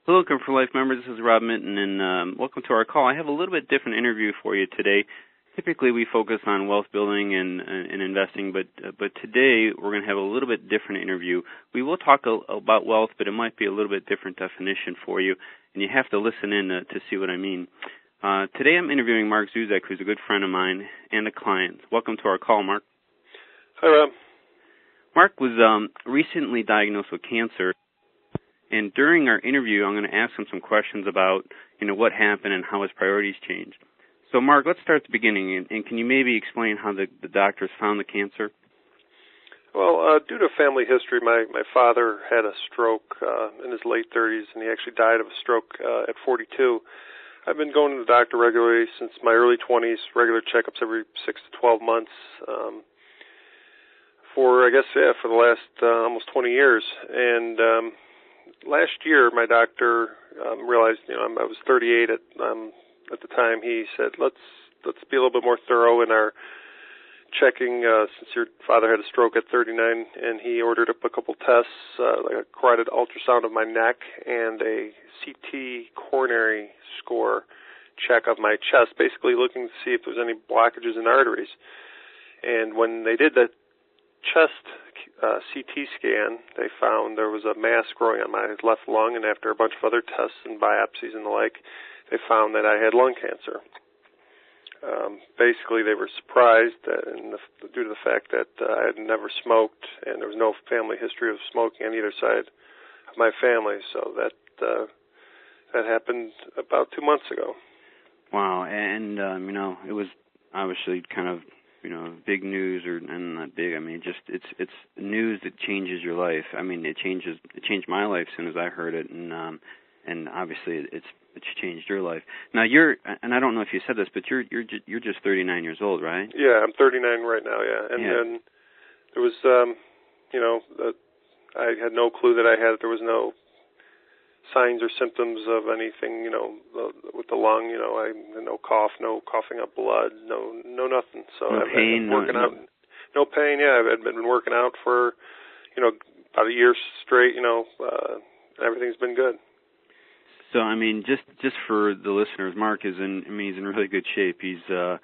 Hello, Come for Life members. This is Rob Minton, and welcome to our call. I have a little bit different interview for you today. Typically, we focus on wealth building and investing, but today we're going to have a little bit different interview. We will talk about wealth, but it might be a little bit different definition for you, and you have to listen in to see what I mean. Today, I'm interviewing Mark Zuzak, who's a good friend of mine and a client. Welcome to our call, Mark. Hi, Rob. Mark was recently diagnosed with cancer. And during our interview, I'm going to ask him some questions about, what happened and how his priorities changed. So, Mark, let's start at the beginning. And can you maybe explain how the doctors found the cancer? Well, due to family history, my father had a stroke in his late 30s, and he actually died of a stroke at 42. I've been going to the doctor regularly since my early 20s, regular checkups every 6 to 12 months for the last almost 20 years. And last year, my doctor realized, I was 38 at the time. He said, let's be a little bit more thorough in our checking since your father had a stroke at 39, and he ordered up a couple tests, like a carotid ultrasound of my neck and a CT coronary score check of my chest, basically looking to see if there was any blockages in arteries. And when they did the chest CT scan, they found there was a mass growing on my left lung, and after a bunch of other tests and biopsies and the like, they found that I had lung cancer. Basically, they were surprised due to the fact that I had never smoked, and there was no family history of smoking on either side of my family. So that happened about 2 months ago. Wow, and it was obviously kind of big news, and not big. I mean, it's news that changes your life. I mean, it changed my life as soon as I heard it, and obviously it's changed your life. Now and I don't know if you said this, but you're just 39 years old, right? Yeah, I'm 39 right now. Yeah, and there was I had no clue that I had it. There was no signs or symptoms of anything, with the lung, no cough, no coughing up blood, no nothing. So no pain, I've been working out. No pain, yeah. I've been working out for, about a year straight, everything's been good. So, I mean, just for the listeners, Mark he's in really good shape. He's,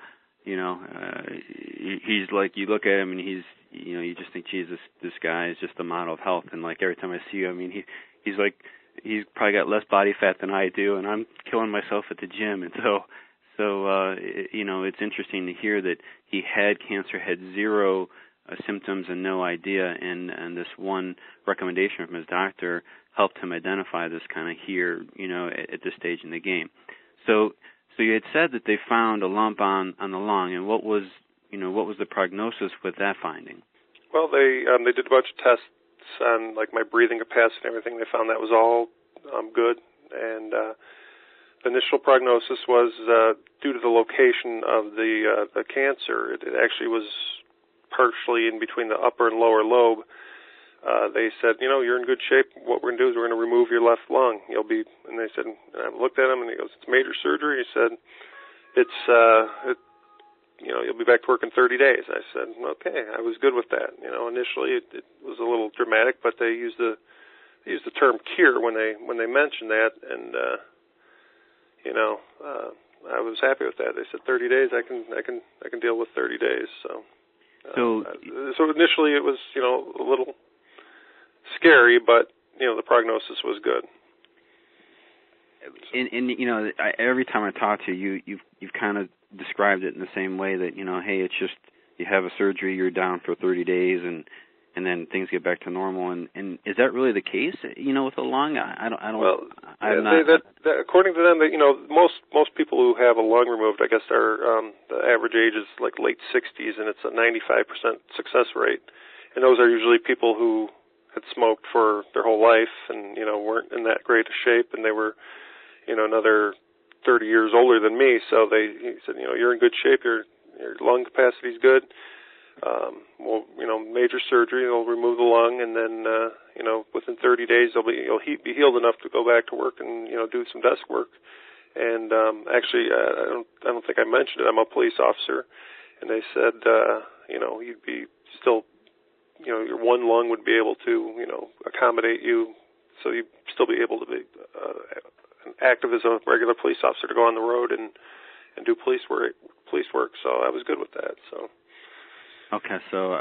he's like, you look at him and he's, you just think, Jesus, this guy is just a model of health. And like every time I see you, I mean, he's like, he's probably got less body fat than I do, and I'm killing myself at the gym. And so it's interesting to hear that he had cancer, had zero symptoms and no idea, and this one recommendation from his doctor helped him identify this kind of here, at this stage in the game. So you had said that they found a lump on the lung, and what was the prognosis with that finding? Well, they did a bunch of tests on like my breathing capacity and everything. They found that was all good, and the initial prognosis was due to the location of the cancer. It actually was partially in between the upper and lower lobe. They said, you're in good shape. What we're going to do is we're going to remove your left lung. And they said, and I looked at him and he goes, it's major surgery. He said, you'll be back to work in 30 days. I said, okay. I was good with that. Initially it was a little dramatic, but they used the term cure when they mentioned that, and I was happy with that. They said 30 days. I can deal with 30 days. So initially it was a little scary, but the prognosis was good. And every time I talk to you, you've kind of described it in the same way that hey, it's just you have a surgery, you're down for 30 days, and then things get back to normal. And is that really the case? With the lung, I don't. Well, according to them, most people who have a lung removed, I guess, are the average age is like late 60s, and it's a 95% success rate. And those are usually people who had smoked for their whole life and weren't in that great a shape, and they were another 30 years older than me. So he said, you're in good shape. Your lung capacity's good. Major surgery, they'll remove the lung, and then, within 30 days, you'll be healed enough to go back to work and, do some desk work. And, actually, I don't think I mentioned it. I'm a police officer, and they said, you'd be still, your one lung would be able to, accommodate you so you'd still be able to be active as a regular police officer to go on the road and do police work. So I was good with that. So. Okay, so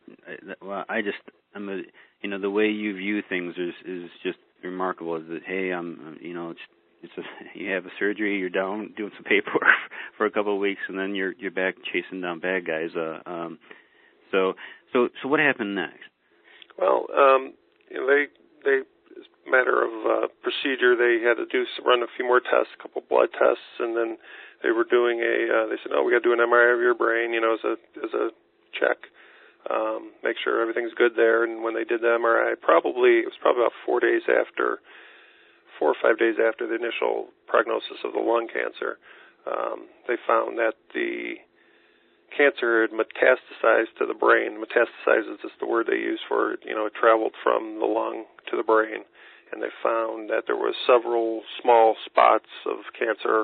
the way you view things is just remarkable. Is that, hey, you have a surgery, you're down doing some paperwork for a couple of weeks, and then you're back chasing down bad guys. So what happened next? Well, they as a matter of procedure, they had to run a few more tests, a couple blood tests, and then they were doing they said, we got to do an MRI of your brain, as a check, make sure everything's good there. And when they did the MRI, it was probably about 4 or 5 days after the initial prognosis of the lung cancer, they found that the cancer had metastasized to the brain. Metastasize is just the word they use for it. It traveled from the lung to the brain, and they found that there were several small spots of cancer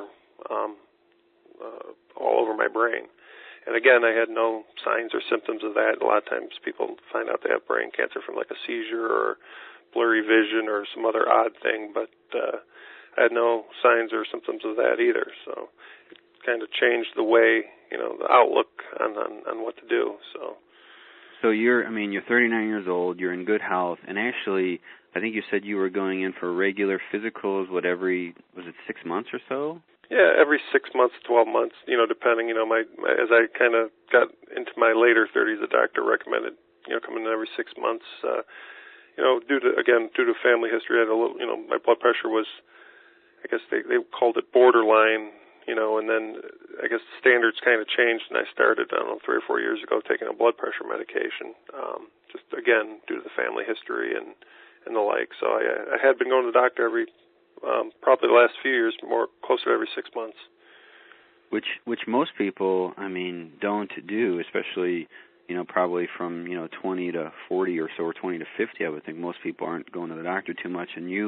all over my brain. And again, I had no signs or symptoms of that. A lot of times people find out they have brain cancer from like a seizure or blurry vision or some other odd thing, but I had no signs or symptoms of that either. So it kind of changed the way, the outlook on what to do. So you're 39 years old, you're in good health, and actually, I think you said you were going in for regular physicals, was it 6 months or so? Yeah, every 6 months, 12 months, depending, as I kind of got into my later 30s, the doctor recommended, coming in every 6 months, due to family history. I had a little, my blood pressure was, I guess they called it borderline, and then I guess the standards kind of changed, and I started, 3 or 4 years ago taking a blood pressure medication, just again, due to the family history and the like. So I had been going to the doctor probably the last few years, more closer to every 6 months. Which most people, don't do, especially, probably from, 20 to 40 or so, or 20 to 50, I would think most people aren't going to the doctor too much, and you're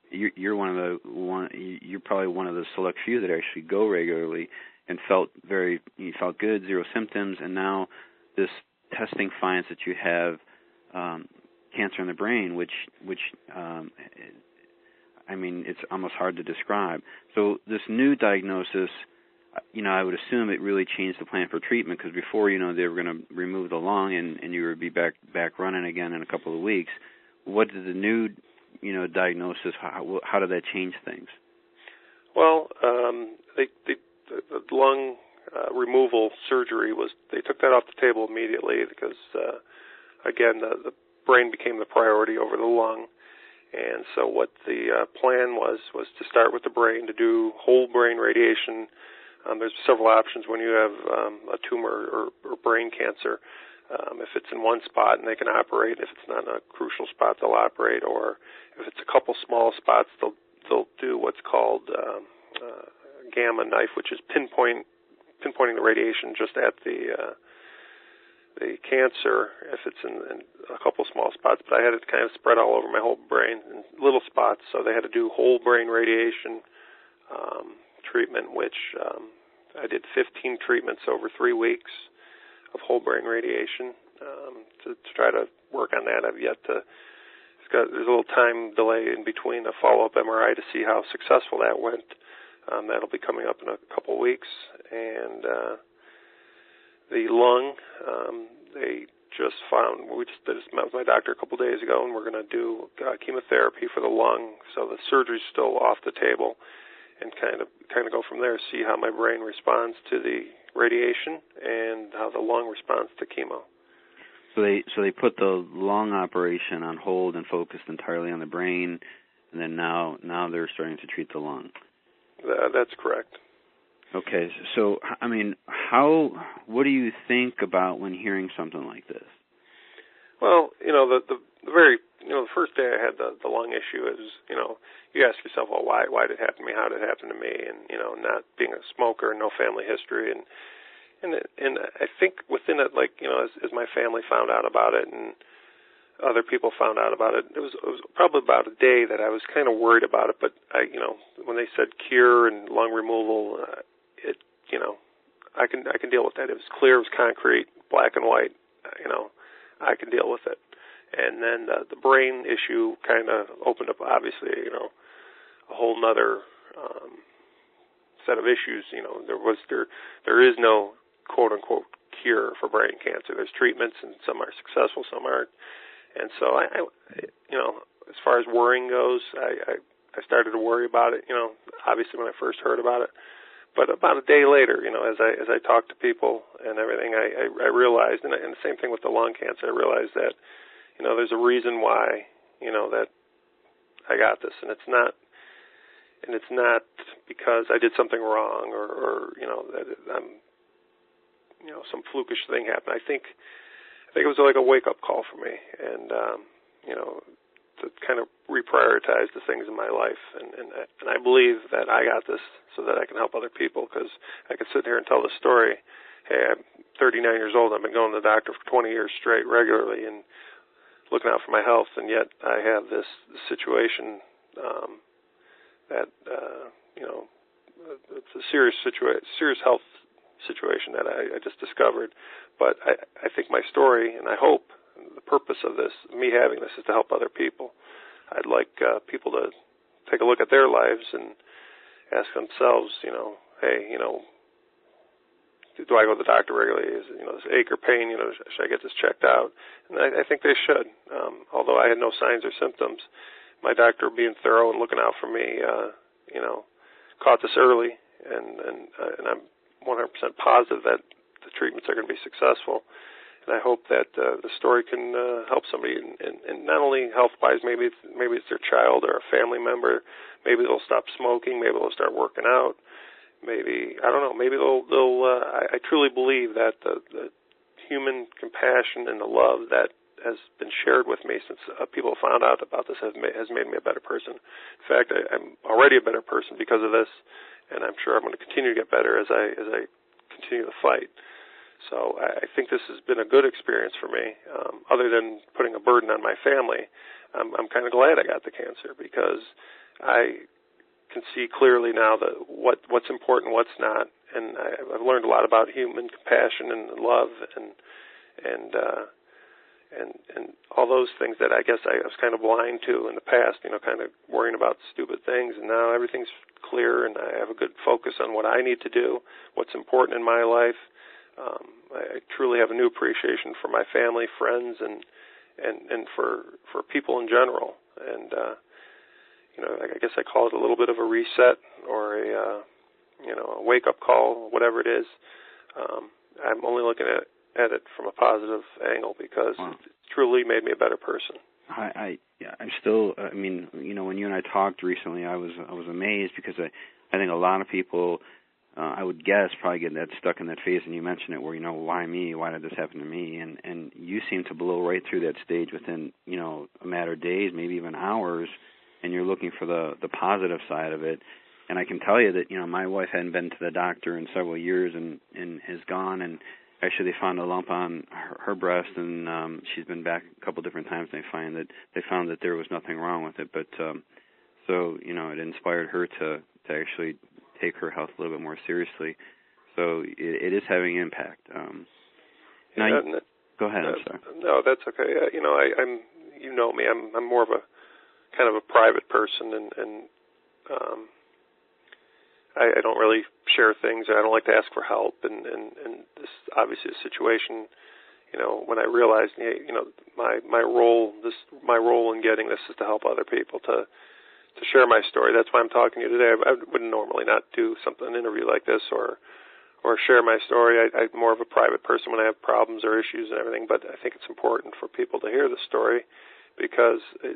probably one of the select few that actually go regularly and you felt good, zero symptoms, and now this testing finds that you have cancer in the brain, which it's almost hard to describe. So this new diagnosis, I would assume it really changed the plan for treatment, because before, they were going to remove the lung and you would be back running again in a couple of weeks. What did the new, diagnosis, how did that change things? Well, the lung removal surgery they took that off the table immediately because, again, the brain became the priority over the lung. And so what the plan was to start with the brain, to do whole brain radiation. There's several options when you have a tumor or brain cancer. If it's in one spot and they can operate, if it's not in a crucial spot, they'll operate. Or if it's a couple small spots, they'll do what's called gamma knife, which is pinpointing the radiation just at the cancer if it's in a couple small spots, but I had it kind of spread all over my whole brain in little spots, so they had to do whole brain radiation treatment, which I did 15 treatments over 3 weeks of whole brain radiation to try to work on that. There's a little time delay in between a follow-up MRI to see how successful that went. That'll be coming up in a couple weeks, and the lung, they just found, we just met with my doctor a couple days ago, and we're going to do chemotherapy for the lung. So the surgery's still off the table, and kind of go from there, see how my brain responds to the radiation and how the lung responds to chemo. So they put the lung operation on hold and focused entirely on the brain, and then now they're starting to treat the lung. That's correct. Okay, so what do you think about when hearing something like this? Well, the first day I had the lung issue is, you ask yourself, well, why did it happen to me? How did it happen to me? And not being a smoker, no family history, and I think within it, as my family found out about it and other people found out about it, it was probably about a day that I was kind of worried about it. But when they said cure and lung removal, I can deal with that. It was clear, it was concrete, black and white. I can deal with it. And then the brain issue kind of opened up, obviously, a whole nother set of issues. There is no quote unquote cure for brain cancer. There's treatments, and some are successful, some aren't. And so I as far as worrying goes, I started to worry about it, obviously when I first heard about it. But about a day later, as I talked to people and everything, I realized, and the same thing with the lung cancer, I realized that, there's a reason why, that I got this, and it's not because I did something wrong or that I'm, some flukish thing happened. I think it was like a wake-up call for me, and to kind of reprioritize the things in my life, and I believe that I got this so that I can help other people, because I could sit here and tell the story. Hey, I'm 39 years old. I've been going to the doctor for 20 years straight, regularly, and looking out for my health, and yet I have this situation that it's a serious health situation that I just discovered. But I think my story, and I hope the purpose of this, me having this, is to help other people. I'd like people to take a look at their lives and ask themselves, hey, do I go to the doctor regularly? Is this ache or pain? Should I get this checked out? And I think they should. Although I had no signs or symptoms, my doctor, being thorough and looking out for me, caught this early, and I'm 100% positive that the treatments are going to be successful. And I hope that the story can help somebody, and not only health-wise, maybe it's their child or a family member. Maybe they'll stop smoking. Maybe they'll start working out. Maybe, I don't know, maybe they'll I truly believe that the human compassion and the love that has been shared with me since people found out about this has made me a better person. In fact, I'm already a better person because of this, and I'm sure I'm going to continue to get better as I continue to fight. So I think this has been a good experience for me. Other than putting a burden on my family, I'm kind of glad I got the cancer, because I can see clearly now that what's important, what's not, and I've learned a lot about human compassion and love and all those things that I guess I was kind of blind to in the past, kind of worrying about stupid things, and now everything's clear, and I have a good focus on what I need to do, what's important in my life. I truly have a new appreciation for my family, friends, and for people in general, and I guess I call it a little bit of a reset, or a wake-up call, whatever it is. I'm only looking at it from a positive angle, because it truly made me a better person. I'm still, when you and I talked recently, I was amazed, because I think a lot of people, I would guess, probably get that stuck in that phase, and you mentioned it, where, why me? Why did this happen to me? And you seem to blow right through that stage within, a matter of days, maybe even hours, and you're looking for the positive side of it. And I can tell you that, my wife hadn't been to the doctor in several years, and has gone, and actually they found a lump on her breast, and she's been back a couple different times, and they found that there was nothing wrong with it. But so, it inspired her to actually take her health a little bit more seriously. So it is having impact. Go ahead. I'm sorry. No, that's okay. I'm me. I'm more of a kind of a private person, and I don't really share things. I don't like to ask for help, and this is obviously a situation. When I realized, my role in getting this is to help other people, to share my story. That's why I'm talking to you today. I wouldn't normally not do an interview like this or share my story. I'm more of a private person when I have problems or issues and everything. But I think it's important for people to hear the story, because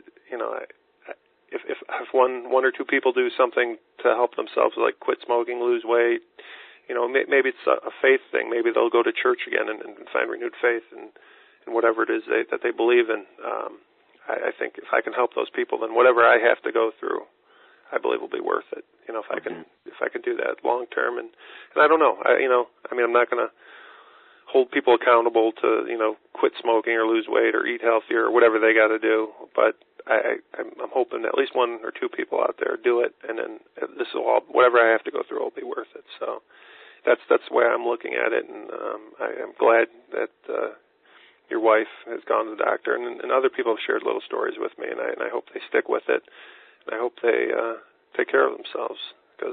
if one or two people do something to help themselves, like quit smoking, lose weight, maybe it's a faith thing. Maybe they'll go to church again and find renewed faith in whatever it is that they believe in. I think if I can help those people, then whatever I have to go through, I believe will be worth it. If I can do that long term, and I don't know. I'm not going to hold people accountable to quit smoking or lose weight or eat healthier or whatever they got to do. But I'm hoping at least one or two people out there do it, and then this will all, whatever I have to go through, will be worth it. So that's the way I'm looking at it, and I'm glad that your wife has gone to the doctor, and other people have shared little stories with me, and I hope they stick with it. And I hope they take care of themselves, because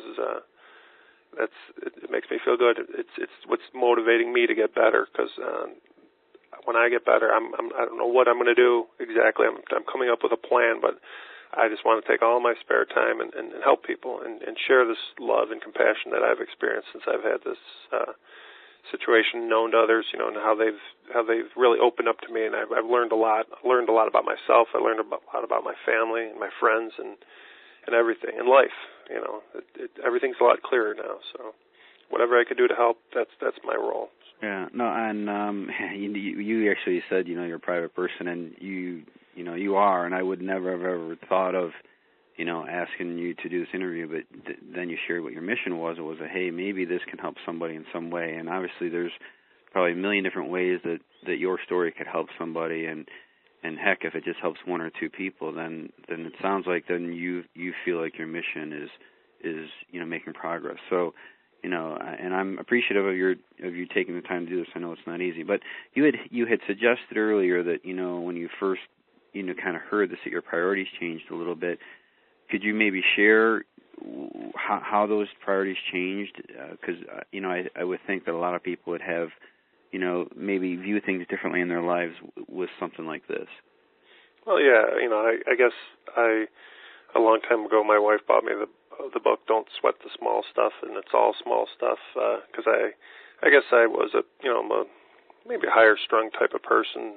it makes me feel good. It's what's motivating me to get better, because when I get better, I don't know what I'm going to do exactly. I'm coming up with a plan, but I just want to take all my spare time and help people and share this love and compassion that I've experienced since I've had this situation known to others, and how they've really opened up to me, and I've learned a lot. I learned a lot about myself. I learned a lot about my family and my friends and everything in life. Everything's a lot clearer now. So whatever I could do to help, that's my role. Yeah, no, and you actually said, you're a private person, and you are, and I would never have ever thought of, asking you to do this interview, but then you shared what your mission was. It was hey, maybe this can help somebody in some way, and obviously there's probably a million different ways that your story could help somebody, and heck, if it just helps one or two people, then it sounds like then you feel like your mission is making progress. So, and I'm appreciative of you taking the time to do this. I know it's not easy, but you had suggested earlier that when you first kind of heard this, that your priorities changed a little bit. Could you maybe share how those priorities changed? Because I would think that a lot of people would have maybe view things differently in their lives with something like this. Well, yeah, I guess a long time ago, my wife bought me the book "Don't Sweat the Small Stuff," and it's all small stuff. Because I guess I was I'm maybe a higher strung type of person.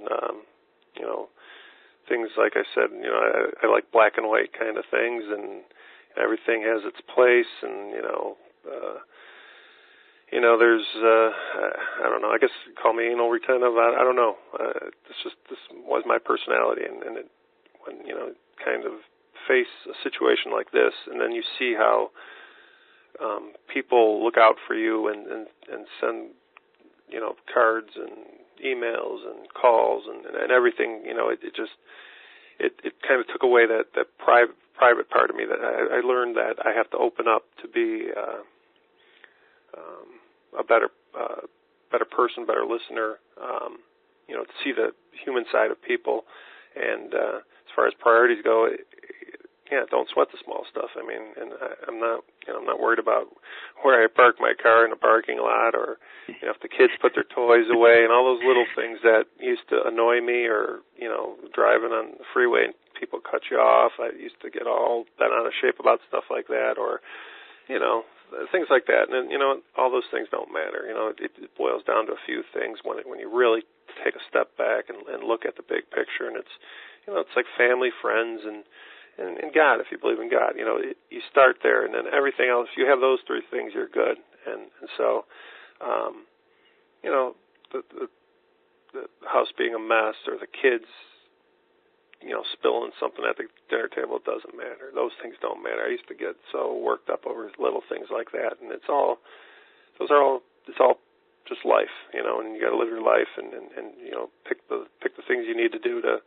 Things like I said, I like black and white kind of things, and everything has its place, and there's I don't know. I guess call me anal retentive. I don't know. This was my personality, and when kind of face a situation like this, and then you see how people look out for you and send cards and emails and calls and everything. It kind of took away that private part of me that I learned that I have to open up to be a better person, better listener, to see the human side of people. And as far as priorities go, don't sweat the small stuff. I mean, and I'm not worried about where I park my car in a parking lot, or if the kids put their toys away, and all those little things that used to annoy me, or driving on the freeway and people cut you off. I used to get all bent out of shape about stuff like that, or things like that. And all those things don't matter. It boils down to a few things when you really take a step back and look at the big picture. And it's it's like family, friends, and God, if you believe in God. You start there, and then everything else. If you have those three things, you're good. And so, the house being a mess, or the kids, spilling something at the dinner table, it doesn't matter. Those things don't matter. I used to get so worked up over little things like that, and it's all just life, and you got to live your life, and pick the things you need to do to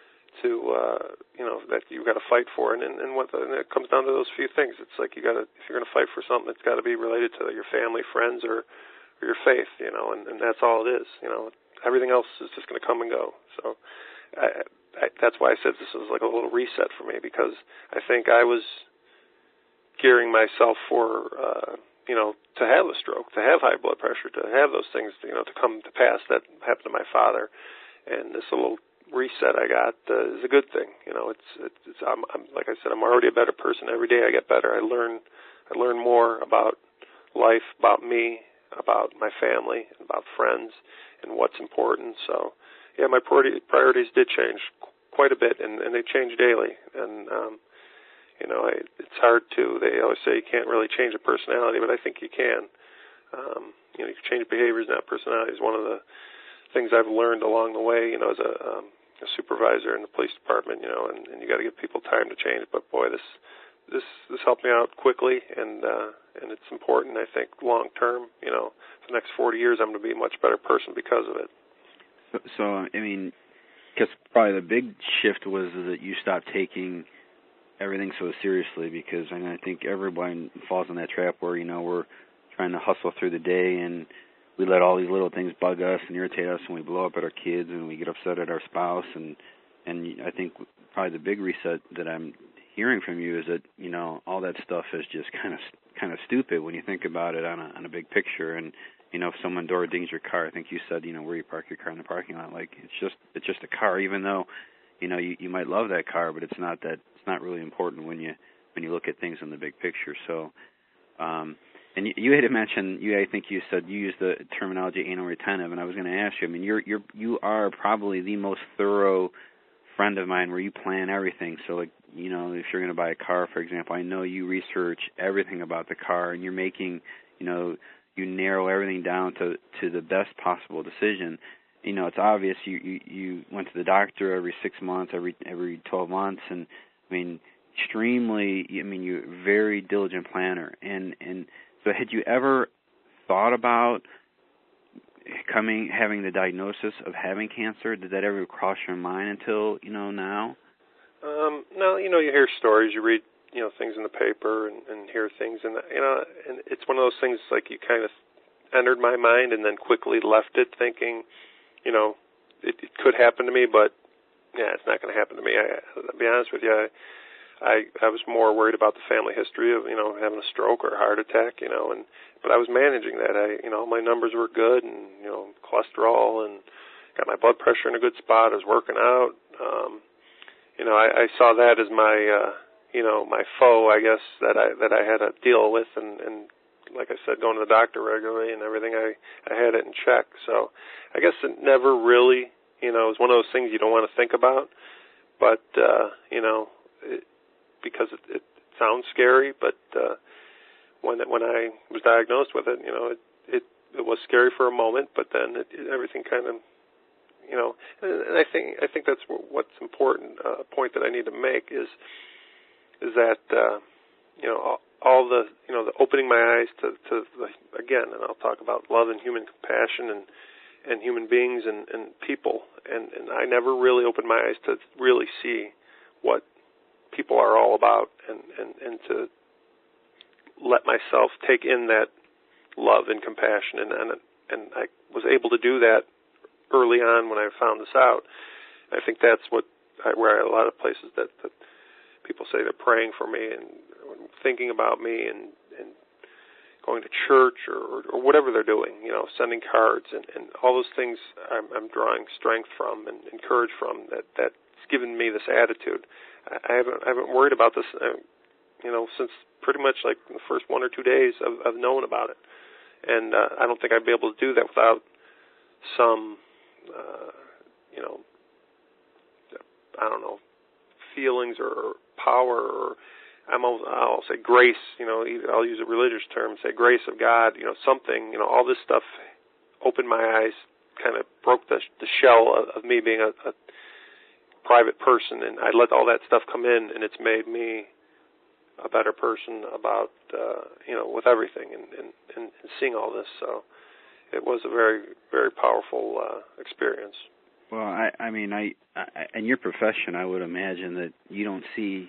that you've got to fight for, and it comes down to those few things. It's like if you're going to fight for something, it's got to be related to your family, friends, or your faith, and that's all it is. Everything else is just going to come and go. So that's why I said this was like a little reset for me, because I think I was gearing myself for to have a stroke, to have high blood pressure, to have those things to come to pass that happened to my father, and this little reset I got is a good thing. I'm like I said, I'm already a better person. Every day I get better. I learn more about life, about me, about my family, about friends, and what's important. So, yeah, my priorities did change quite a bit, and they change daily. And it's hard to. They always say you can't really change a personality, but I think you can. You can change behaviors, not personalities. One of the things I've learned along the way, as a supervisor in the police department, and you got to give people time to change. But boy, this helped me out quickly, and it's important. I think long term, for the next 40 years, I'm going to be a much better person because of it. So I mean, because probably the big shift was that you stopped taking everything so seriously, because I think everyone falls in that trap where we're trying to hustle through the day, and we let all these little things bug us and irritate us, and we blow up at our kids, and we get upset at our spouse, and I think probably the big reset that I'm hearing from you is that, you know, all that stuff is just kind of stupid when you think about it on a big picture. And, you know, if someone door dings your car, I think you said, you know, where you park your car in the parking lot, like it's just a car, even though, you know, you might love that car, but it's not really important when you look at things in the big picture. So, and you had mentioned, I think you said you used the terminology anal retentive, and I was going to ask you, I mean, you are probably the most thorough friend of mine where you plan everything. So, like, you know, if you're going to buy a car, for example, I know you research everything about the car, and you're making, you know, you narrow everything down to the best possible decision. You know, it's obvious you went to the doctor every 6 months, every 12 months, and I mean, you're a very diligent planner. And so had you ever thought about having the diagnosis of having cancer? Did that ever cross your mind until, you know, now? No, you know, you hear stories, you read, you know, things in the paper and hear things, and, you know, and it's one of those things like you kind of entered my mind and then quickly left it thinking, you know, it could happen to me, but yeah, it's not going to happen to me. I'll be honest with you, I was more worried about the family history of, you know, having a stroke or a heart attack, you know, but I was managing that. You know, my numbers were good, and, you know, cholesterol, and got my blood pressure in a good spot. I was working out. You know, I saw that as my, you know, my foe, I guess, that I had to deal with, and like I said, going to the doctor regularly and everything, I had it in check. So I guess it never really, you know, it was one of those things you don't want to think about, but, you know, because it sounds scary, but when I was diagnosed with it, you know, it was scary for a moment, but then everything kind of, you know, and I think that's what's important. Point that I need to make is that you know, all the, you know, the opening my eyes to the, again, and I'll talk about love and human compassion and human beings and people, and I never really opened my eyes to really see what people are all about, and to let myself take in that love and compassion, and I was able to do that early on when I found this out. I think that's where a lot of places that people say they're praying for me and thinking about me and going to church or whatever they're doing, you know, sending cards and all those things I'm drawing strength from and encouraged from, that's given me this attitude. I haven't worried about this, you know, since pretty much like the first 1 or 2 days of knowing about it. And I don't think I'd be able to do that without some, you know, I don't know, feelings or power, or I'll say grace, you know, I'll use a religious term, say grace of God, you know, something, you know, all this stuff opened my eyes, kind of broke the shell of me being a private person, and I let all that stuff come in, and it's made me a better person about, you know, with everything and seeing all this. So it was a very, very powerful experience. Well, I mean, in your profession, I would imagine that you don't see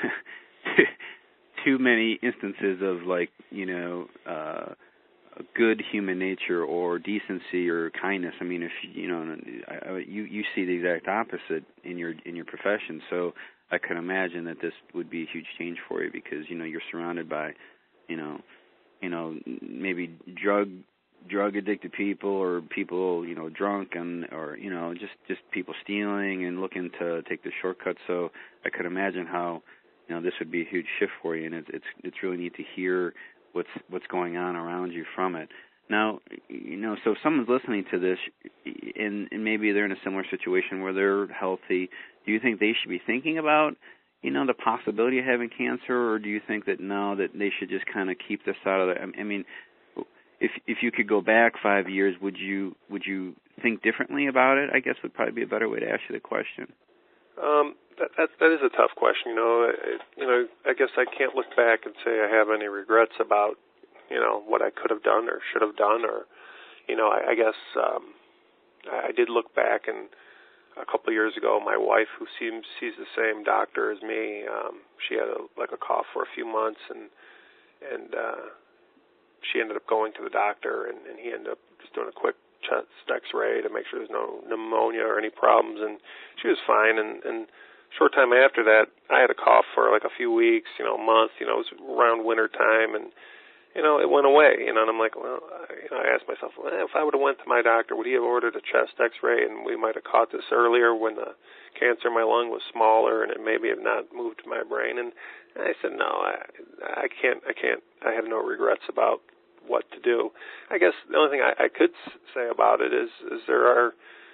too many instances of, like, you know, good human nature or decency or kindness. I mean, if you know, you see the exact opposite in your profession. So I can imagine that this would be a huge change for you, because, you know, you're surrounded by, you know, maybe drug addicted people, or people, you know, drunk, or you know, just people stealing and looking to take the shortcut. So I could imagine how, you know, this would be a huge shift for you, and it's really neat to hear what's going on around you from it. Now, you know, so if someone's listening to this and maybe they're in a similar situation where they're healthy, do you think they should be thinking about, you know, the possibility of having cancer, or do you think that no, that they should just kind of keep this out of their, I mean, if you could go back 5 years, would you think differently about it? I guess would probably be a better way to ask you the question. That is a tough question. You know, I guess I can't look back and say I have any regrets about, you know, what I could have done or should have done, or, you know, I guess I did look back, and a couple of years ago, my wife, who sees the same doctor as me, she had a cough for a few months, and she ended up going to the doctor, and he ended up just doing a quick chest X-ray to make sure there's no pneumonia or any problems, and she was fine. And short time after that, I had a cough for like a few weeks, a month. It was around winter time, and it went away. And I'm like, well, I asked myself, if I would have went to my doctor, would he have ordered a chest X-ray, and we might have caught this earlier when the cancer in my lung was smaller, and it maybe have not moved to my brain? And I said, no, I can't. I have no regrets about what to do. I guess the only thing I could say about it is there are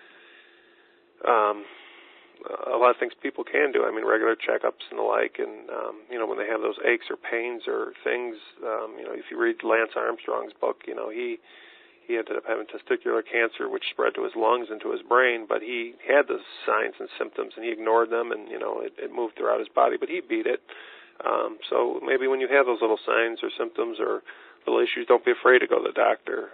a lot of things people can do. I mean, regular checkups and the like, and when they have those aches or pains or things, if you read Lance Armstrong's book, he ended up having testicular cancer, which spread to his lungs and to his brain, but he had the signs and symptoms, and he ignored them, and it moved throughout his body, but he beat it. So maybe when you have those little signs or symptoms or little issues, don't be afraid to go to the doctor.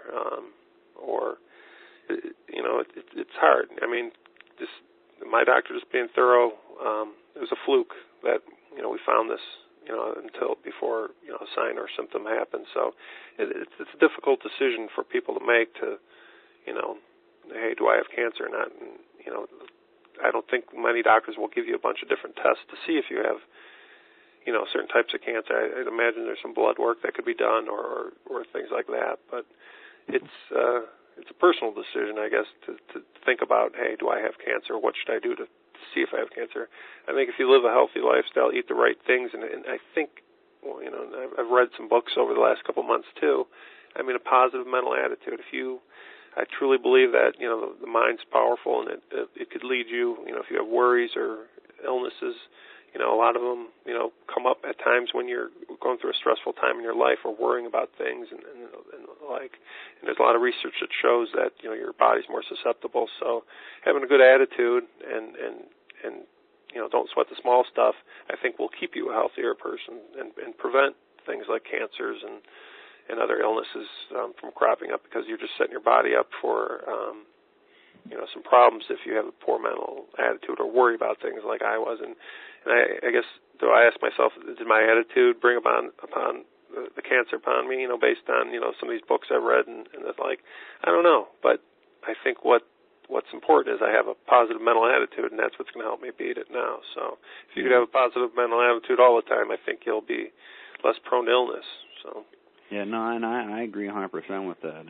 It's hard. I mean, my doctor just being thorough. It was a fluke that we found this until before a sign or symptom happened. So it's a difficult decision for people to make. To hey, do I have cancer or not? And I don't think many doctors will give you a bunch of different tests to see if you have certain types of cancer. I'd imagine there's some blood work that could be done or things like that. But it's a personal decision, I guess, to think about, hey, do I have cancer? What should I do to see if I have cancer? I think if you live a healthy lifestyle, eat the right things, and I think, I've read some books over the last couple of months too. I mean, a positive mental attitude. I truly believe that, the mind's powerful, and it could lead you, if you have worries or illnesses, a lot of them, come up at times when you're going through a stressful time in your life or worrying about things and the like. And there's a lot of research that shows that, your body's more susceptible. So having a good attitude and don't sweat the small stuff, I think will keep you a healthier person and prevent things like cancers and other illnesses from cropping up, because you're just setting your body up for some problems if you have a poor mental attitude or worry about things like I was. And I guess, do I ask myself, did my attitude bring upon the cancer upon me, based on, some of these books I've read and the like? I don't know. But I think what's important is I have a positive mental attitude, and that's what's going to help me beat it now. So if you could have a positive mental attitude all the time, I think you'll be less prone to illness. So. Yeah, no, and I agree 100% with that.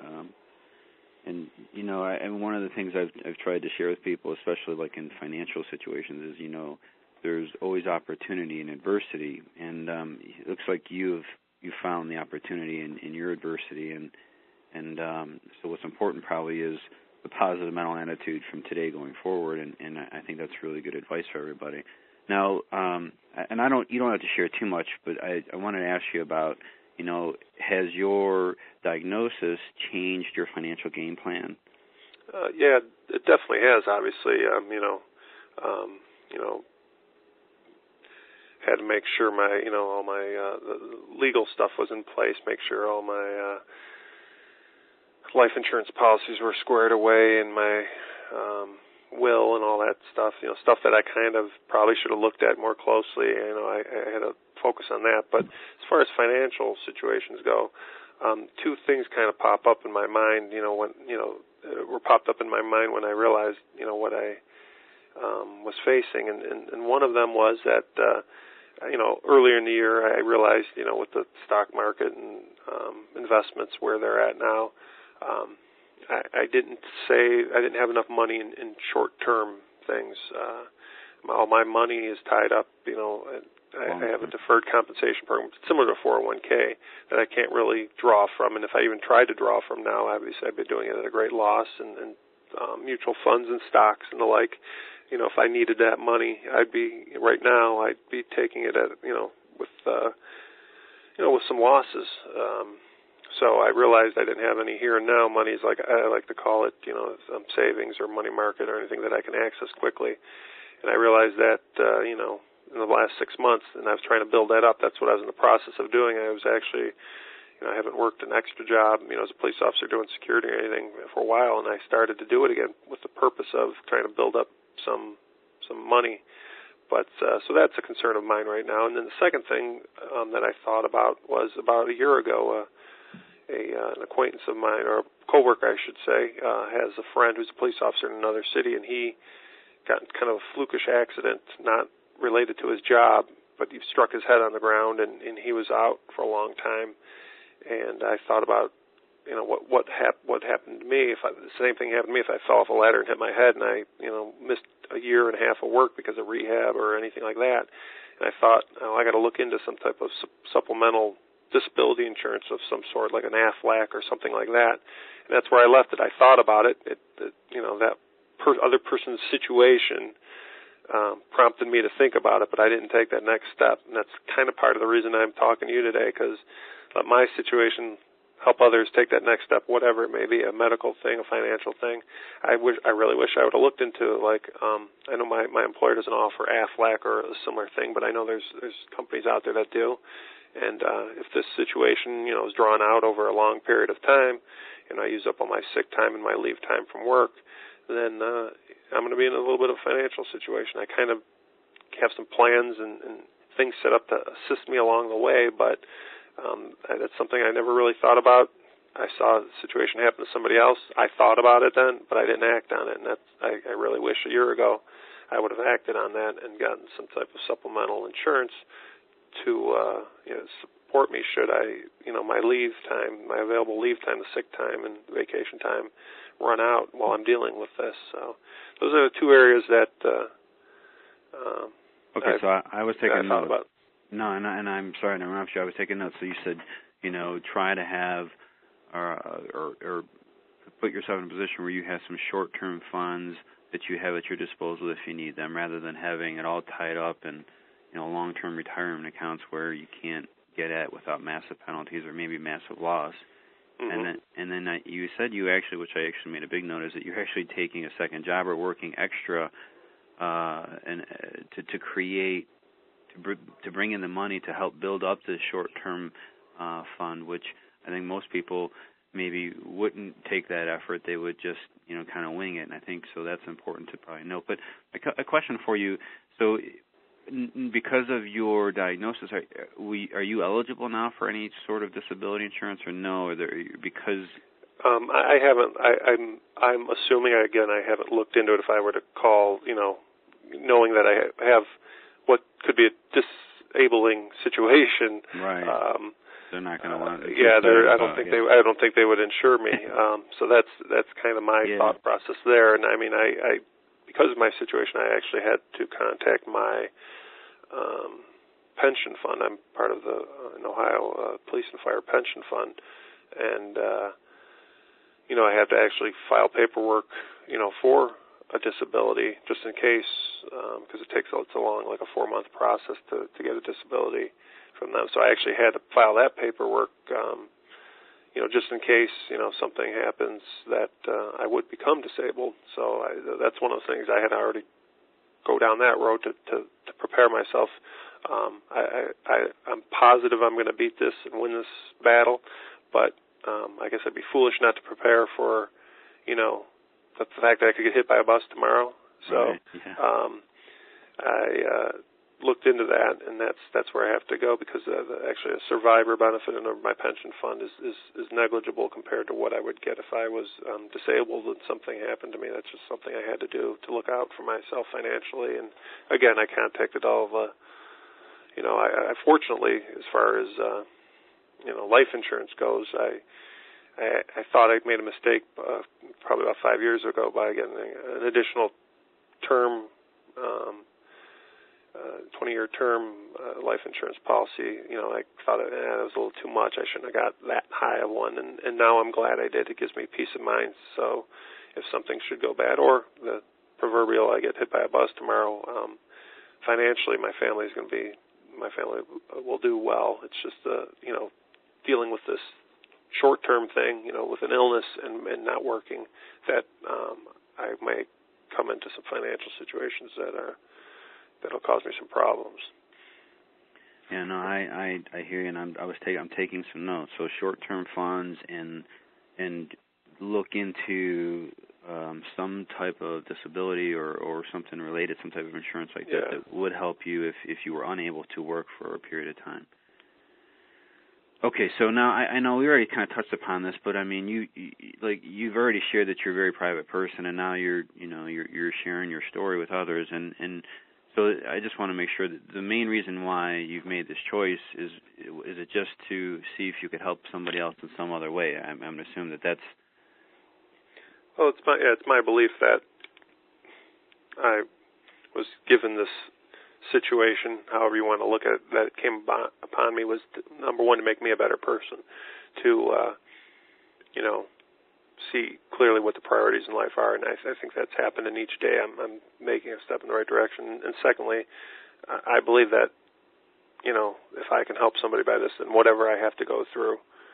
And one of the things I've tried to share with people, especially like in financial situations, is there's always opportunity in adversity, and it looks like you found the opportunity in your adversity, and so what's important probably is the positive mental attitude from today going forward, and I think that's really good advice for everybody. Now, and you don't have to share too much, but I wanted to ask you about, has your diagnosis changed your financial game plan? Yeah, it definitely has. Obviously, had to make sure my, all my legal stuff was in place. Make sure all my life insurance policies were squared away, and my will and all that stuff. Stuff that I kind of probably should have looked at more closely. I had to focus on that. But as far as financial situations go, two things kind of pop up in my mind. Were popped up in my mind when I realized, what I was facing, and one of them was that, earlier in the year I realized, with the stock market and investments where they're at now, I didn't have enough money in short-term things. All my money is tied up, I have a deferred compensation program similar to 401k that I can't really draw from, and if I even tried to draw from now, obviously I'd be doing it at a great loss, and mutual funds and stocks and the like. If I needed that money, I'd be taking it at, with some losses. So I realized I didn't have any here and now money, is like I like to call it, savings or money market or anything that I can access quickly. And I realized that, in the last 6 months, and I was trying to build that up. That's what I was in the process of doing. I was actually, I haven't worked an extra job, as a police officer doing security or anything for a while, and I started to do it again with the purpose of trying to build up some money. But so that's a concern of mine right now. And then the second thing that I thought about was about a year ago, an acquaintance of mine, or a coworker, I should say, has a friend who's a police officer in another city, and he got in kind of a flukish accident, not related to his job, but he struck his head on the ground, and he was out for a long time. And I thought about, what happened to me if the same thing happened to me if I fell off a ladder and hit my head, and I, missed a year and a half of work because of rehab or anything like that. And I thought, I got to look into some type of supplemental disability insurance of some sort, like an AFLAC or something like that. And that's where I left it. I thought about it. That other person's situation prompted me to think about it, but I didn't take that next step. And that's kind of part of the reason I'm talking to you today, because let my situation help others take that next step, whatever it may be, a medical thing, a financial thing. I really wish I would have looked into it. Like, I know my employer doesn't offer AFLAC or a similar thing, but I know there's companies out there that do. And if this situation, is drawn out over a long period of time, and I use up all my sick time and my leave time from work, then I'm going to be in a little bit of a financial situation. I kind of have some plans and things set up to assist me along the way, but that's something I never really thought about. I saw the situation happen to somebody else. I thought about it then, but I didn't act on it. And I really wish a year ago I would have acted on that and gotten some type of supplemental insurance to support me should I, my leave time, my available leave time, the sick time and vacation time run out while I'm dealing with this. So those are the two areas that okay, so I was taking note about. No, and I'm sorry to interrupt you. I was taking notes. So you said, try to have or put yourself in a position where you have some short-term funds that you have at your disposal if you need them, rather than having it all tied up in, long-term retirement accounts where you can't get at without massive penalties or maybe massive loss. Mm-hmm. And then you said you actually, which I actually made a big note, is that you're actually taking a second job or working extra and to create. To bring in the money to help build up this short-term fund, which I think most people maybe wouldn't take that effort. They would just, kind of wing it, and I think so that's important to probably note. But a question for you. So because of your diagnosis, are you eligible now for any sort of disability insurance or no? Because I haven't. I'm assuming, again, I haven't looked into it. If I were to call, knowing that I have what could be a disabling situation, right? They're not going to want to. I don't think they would insure me. So that's kind of my thought process there. And I mean, I because of my situation, I actually had to contact my pension fund. I'm part of the in Ohio Police and Fire Pension Fund, and I have to actually file paperwork, for a disability, just in case, because it takes so long, like a 4-month process to get a disability from them. So I actually had to file that paperwork, just in case, something happens that I would become disabled. So that's one of the things I had to already go down that road to prepare myself. I'm positive I'm going to beat this and win this battle, but I guess I'd be foolish not to prepare for, the fact that I could get hit by a bus tomorrow. So I looked into that, and that's where I have to go, because actually a survivor benefit under my pension fund is negligible compared to what I would get if I was disabled and something happened to me. That's just something I had to do to look out for myself financially. And again, I contacted all of I fortunately, as far as life insurance goes, I thought I'd made a mistake probably about 5 years ago by getting an additional term, 20-year term life insurance policy. I thought it was a little too much. I shouldn't have got that high of one, and now I'm glad I did. It gives me peace of mind. So if something should go bad, or the proverbial I get hit by a bus tomorrow, financially my family will do well. It's just dealing with this short-term thing, with an illness and not working, that I may come into some financial situations that'll cause me some problems. Yeah, no, I hear you, and I'm taking some notes. So short-term funds and look into some type of disability or something related, some type of insurance like that would help you if you were unable to work for a period of time. Okay, so now I know we already kind of touched upon this, but I mean, you've already shared that you're a very private person, and now you're sharing your story with others, and so I just want to make sure that the main reason why you've made this choice is it just to see if you could help somebody else in some other way? I'm going to assume that's. Well, it's my belief that I was given this situation, however you want to look at it, that it came upon me was, number one, to make me a better person, to, see clearly what the priorities in life are, and I think that's happened, and each day I'm making a step in the right direction. And secondly, I believe that, if I can help somebody by this, then whatever I have to go through,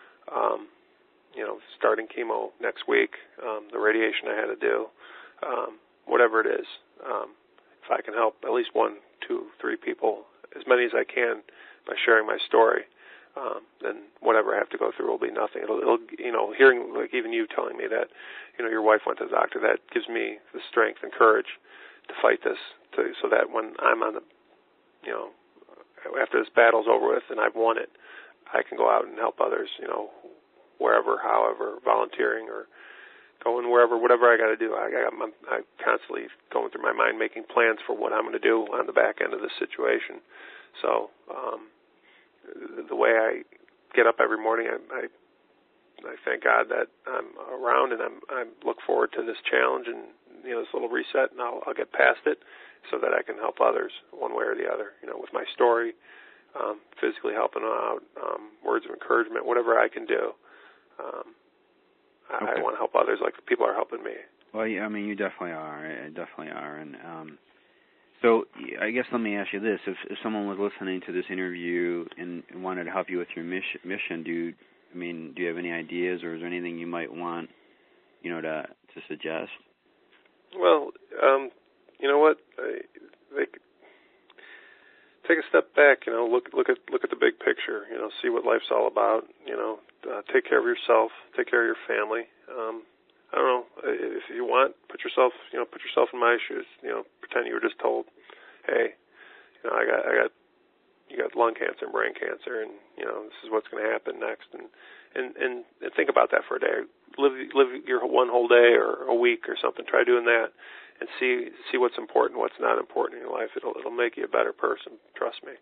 starting chemo next week, the radiation I had to do, whatever it is, if I can help at least 1, 2, 3 people, as many as I can, by sharing my story, then whatever I have to go through will be nothing. It'll hearing, like even you telling me that, your wife went to the doctor, that gives me the strength and courage to fight this, so that when I'm on the, after this battle's over with and I've won it, I can go out and help others, wherever, however, volunteering or going wherever, whatever I got to do. I'm constantly going through my mind, making plans for what I'm going to do on the back end of this situation. So the way I get up every morning, I thank God that I'm around, and I look forward to this challenge and this little reset, and I'll get past it so that I can help others one way or the other. With my story, physically helping them out, words of encouragement, whatever I can do. I want to help others like the people are helping me. Well, yeah, I mean, you definitely are, and so I guess let me ask you this: if someone was listening to this interview and wanted to help you with your mission, do you have any ideas, or is there anything you might want, to suggest? Well, you know what? Take a step back. Look at the big picture. See what life's all about. Take care of yourself. Take care of your family. I don't know, if you want, put yourself in my shoes. Pretend you were just told, hey, you got lung cancer and brain cancer, and this is what's going to happen next, and think about that for a day. Live your one whole day or a week or something. Try doing that, and see what's important, what's not important in your life. It'll make you a better person. Trust me.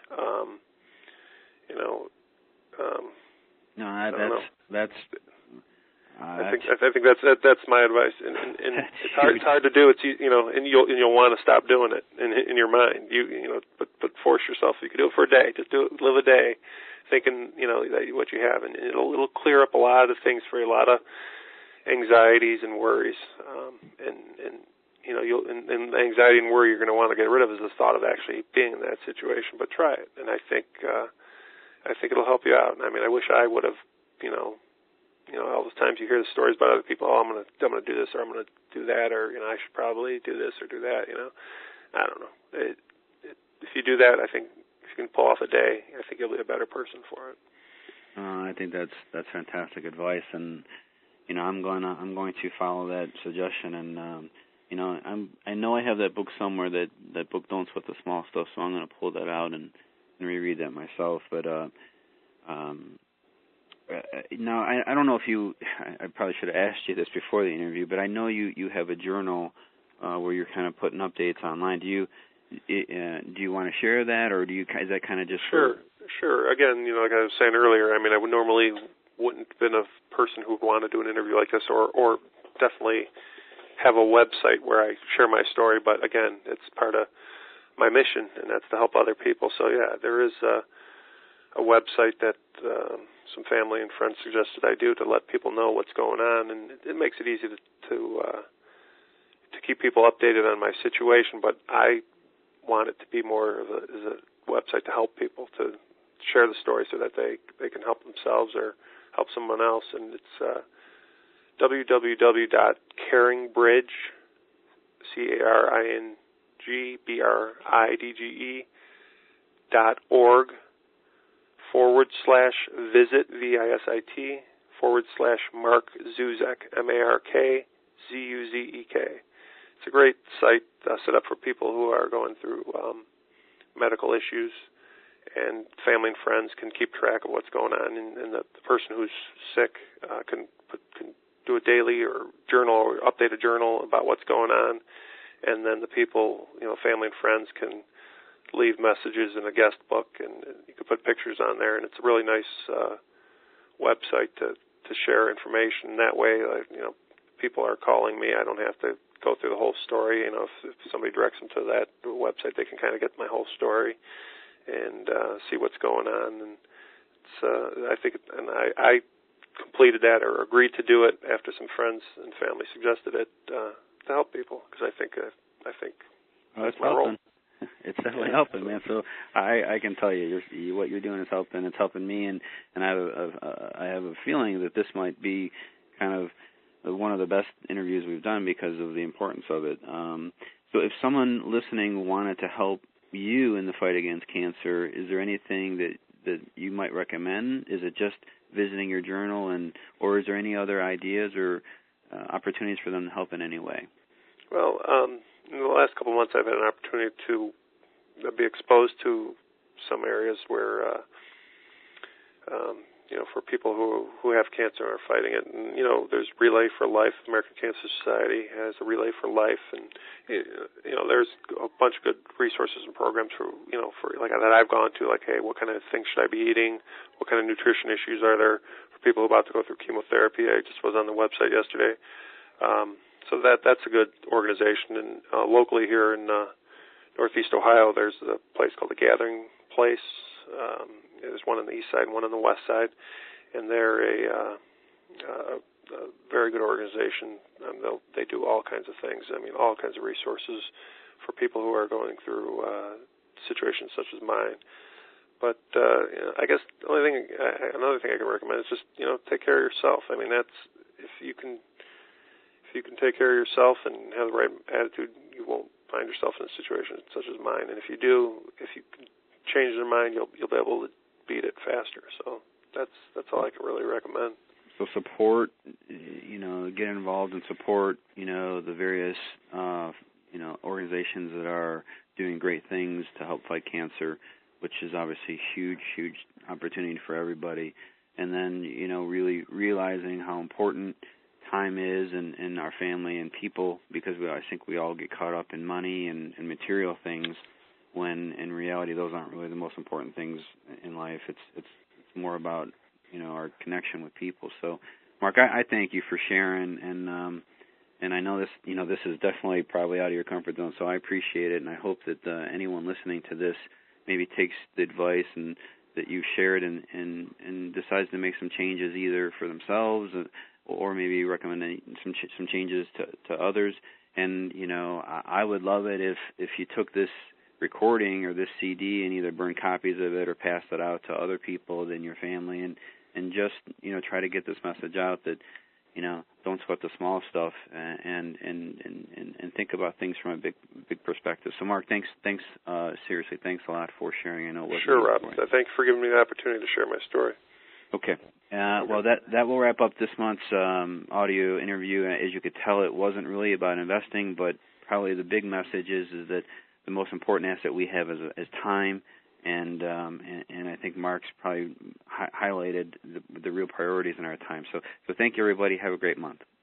I think that's my advice, and it's hard to do. It's and you'll want to stop doing it in your mind. But force yourself. You can do it for a day. Just live a day, thinking that what you have, and it'll clear up a lot of things for you, a lot of anxieties and worries, and the anxiety and worry you're going to want to get rid of is the thought of actually being in that situation. But try it, and I think it'll help you out. And I wish I would have, all those times you hear the stories about other people. Oh, I'm going to do this, or I'm going to do that, or I should probably do this or do that. I don't know. If you do that, I think if you can pull off a day, I think you'll be a better person for it. I think that's fantastic advice, and I'm going to follow that suggestion, and I know I have that book somewhere, that book Don't Sweat the Small Stuff, so I'm going to pull that out and reread that myself. But now I don't know if I probably should have asked you this before the interview, but I know you have a journal where you're kind of putting updates online. Do you want to share that, or is that kind of just Sure. Again, like I was saying earlier, I wouldn't have been a person who would want to do an interview like this, or definitely have a website where I share my story. But again, it's part of my mission, and that's to help other people. So yeah, there is a website that some family and friends suggested I do to let people know what's going on, and it makes it easy to keep people updated on my situation. But I want it to be more of a website to help people, to share the story so that they can help themselves or help someone else. And it's www.caringbridge, CaringBridge.org /visit, VISIT, /Mark Zuzek, MarkZuzek. It's a great site set up for people who are going through medical issues, and family and friends can keep track of what's going on, and the person who's sick can do a daily or journal or update a journal about what's going on, and then the people, family and friends can leave messages in a guest book, and you can put pictures on there, and it's a really nice website to share information. That way, people are calling me. I don't have to go through the whole story. If somebody directs them to that website, they can kind of get my whole story and see what's going on. And it's, I completed that or agreed to do it after some friends and family suggested it to help people, because I think that's my role. It's definitely helping, man. So I can tell you, what you're doing is helping. It's helping me, and I have a feeling that this might be kind of one of the best interviews we've done because of the importance of it. So if someone listening wanted to help you in the fight against cancer, is there anything that you might recommend? Is it just visiting your journal, or is there any other ideas or opportunities for them to help in any way? Well, in the last couple of months, I've had an opportunity to be exposed to some areas where, for people who have cancer and are fighting it. And, there's Relay for Life. The American Cancer Society has a Relay for Life, and there's a bunch of good resources and programs for like that I've gone to. Like, hey, what kind of things should I be eating? What kind of nutrition issues are there for people who are about to go through chemotherapy? I just was on the website yesterday. So that's a good organization. And locally here in Northeast Ohio, there's a place called the Gathering Place. There's one on the east side and one on the west side, and they're a very good organization. They do all kinds of things. All kinds of resources for people who are going through situations such as mine. But I guess another thing I can recommend is just take care of yourself. That's if you can take care of yourself and have the right attitude, you won't find yourself in a situation such as mine. And if you can change their mind, you'll be able to beat it faster. So that's all I can really recommend. So support, get involved and support, the various, organizations that are doing great things to help fight cancer, which is obviously a huge, huge opportunity for everybody. And then, really realizing how important time is in our family and people, because I think we all get caught up in money and material things, when in reality those aren't really the most important things in life. It's more about our connection with people. So, Mark, I thank you for sharing, and I know this is definitely probably out of your comfort zone, so I appreciate it, and I hope that anyone listening to this maybe takes the advice and that you've shared and decides to make some changes either for themselves or maybe recommend some changes to others. And I would love it if you took this recording or this CD and either burn copies of it or pass it out to other people in your family, and just try to get this message out that don't sweat the small stuff, and think about things from a big perspective. So Mark, thanks seriously, thanks a lot for sharing. I know what. Sure, Rob. Thank you for giving me the opportunity to share my story. Okay. Well, that will wrap up this month's audio interview. As you could tell, it wasn't really about investing, but probably the big message is that the most important asset we have is time, and I think Mark's probably highlighted the real priorities in our time. So thank you, everybody. Have a great month.